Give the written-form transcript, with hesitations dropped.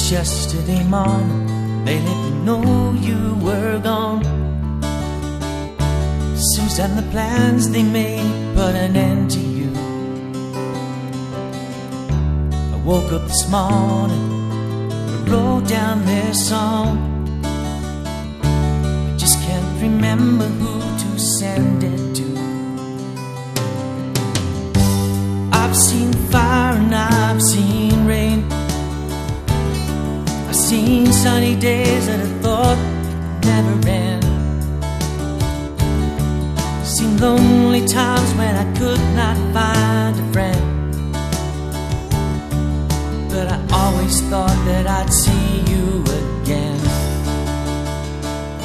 Yesterday morning, they let me know you were gone. Susan, the plans they made put an end to you. I woke up this morning, I wrote down their song. I just can't remember who to send it to. I've seen fire and I've seen rain. I've seen sunny days that I thought would never end. I've seen lonely times when I could not find a friend. But I always thought that I'd see you again.